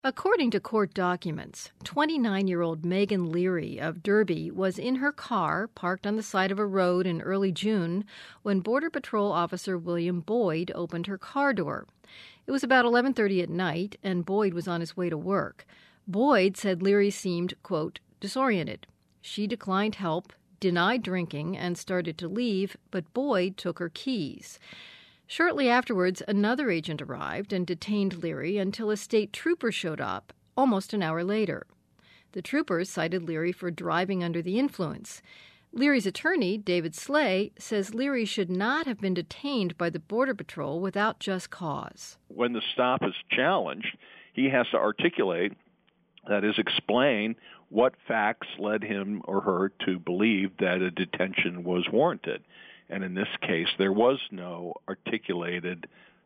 According to court documents, 29-year-old Megan Leary of Derby was in her car parked on the side of a road in early June when Border Patrol Officer William Boyd opened her car door. It was about 11:30 at night, and Boyd was on his way to work. Boyd said Leary seemed, quote, disoriented. She declined help, denied drinking, and started to leave, but Boyd took her keys. Shortly afterwards, another agent arrived and detained Leary until a state trooper showed up almost an hour later. The troopers cited Leary for driving under the influence. Leary's attorney, David Slay, says Leary should not have been detained by the Border Patrol without just cause. When the stop is challenged, he has to articulate, that is, explain what facts led him or her to believe that a detention was warranted. And in this case, there was no articulated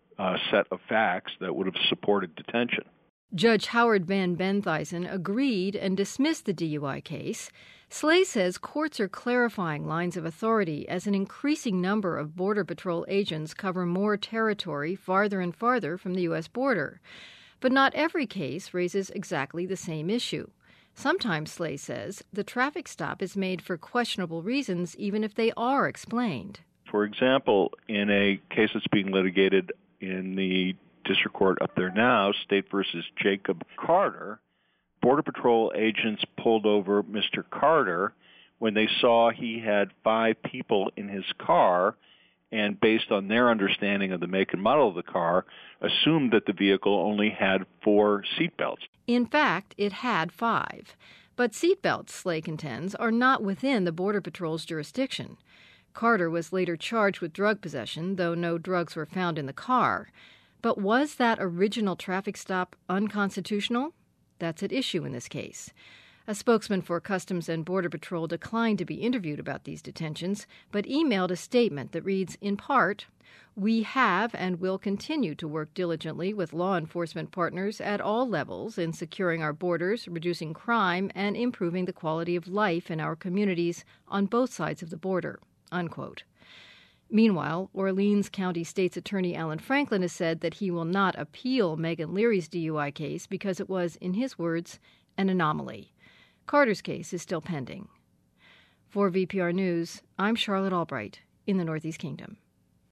set of facts that would have supported detention. Judge Howard Van Benthuizen agreed and dismissed the DUI case. Slay says courts are clarifying lines of authority as an increasing number of Border Patrol agents cover more territory farther and farther from the U.S. border. But not every case raises exactly the same issue. Sometimes, Slay says, the traffic stop is made for questionable reasons even if they are explained. For example, in a case that's being litigated in the district court up there now, State versus Jacob Carter, Border Patrol agents pulled over Mr. Carter when they saw he had 5 people in his car, and based on their understanding of the make and model of the car, assumed that the vehicle only had 4 seatbelts. In fact, it had 5. But seatbelts, Slay contends, are not within the Border Patrol's jurisdiction. Carter was later charged with drug possession, though no drugs were found in the car. But was that original traffic stop unconstitutional? That's at issue in this case. A spokesman for Customs and Border Patrol declined to be interviewed about these detentions, but emailed a statement that reads, in part, "We have and will continue to work diligently with law enforcement partners at all levels in securing our borders, reducing crime, and improving the quality of life in our communities on both sides of the border," unquote. Meanwhile, Orleans County State's Attorney Alan Franklin has said that he will not appeal Megan Leary's DUI case because it was, in his words, an anomaly. Carter's case is still pending. For VPR News, I'm Charlotte Albright in the Northeast Kingdom.